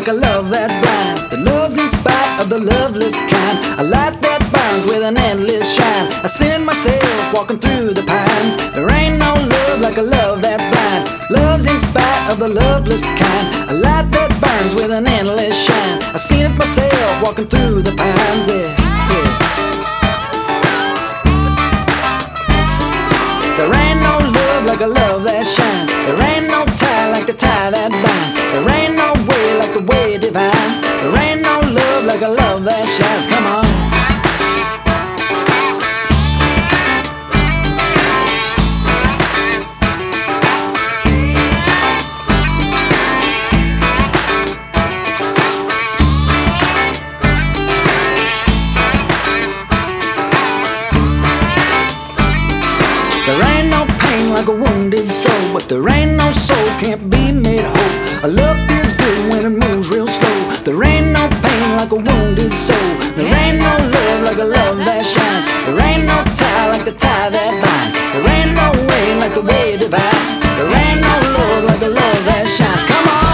like a love that's blind, that loves in spite of the loveless kind. A light that burns with an endless shine. I send myself walking through the pines. There ain't no love like a love that's blind, loves in spite of the loveless kind. A light that burns with an endless shine. I seen it myself walking through the pines there. There ain't no love like a love that shines. There ain't no tie like the tie that binds. There ain't no way like the way divine. There ain't no love like a love that shines. Come on. There ain't no pain like a wounded soul, but there ain't no soul can't be made whole. A love feels good when it moves real slow. There ain't no pain like a wounded soul. There ain't no love like a love that shines. There ain't no tie like the tie that binds. There ain't no way like the way divine. There ain't no love like a love that shines. Come on.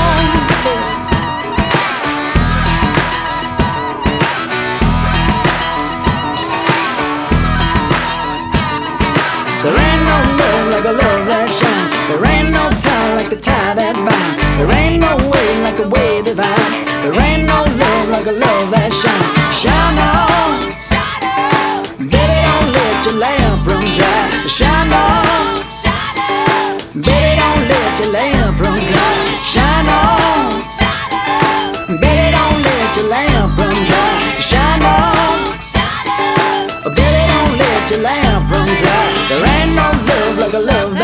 There ain't no love like a love that shines. There ain't no tie like the tie that binds. There ain't no way like the way divine. There ain't no love like a love that shines. Shine on, baby, don't let your lamp run dry. Shine on, baby, don't let your lamp run dry. Shine on, baby, don't let your lamp run dry. Shine on, baby, don't let your lamp run dry. There ain't no love like a love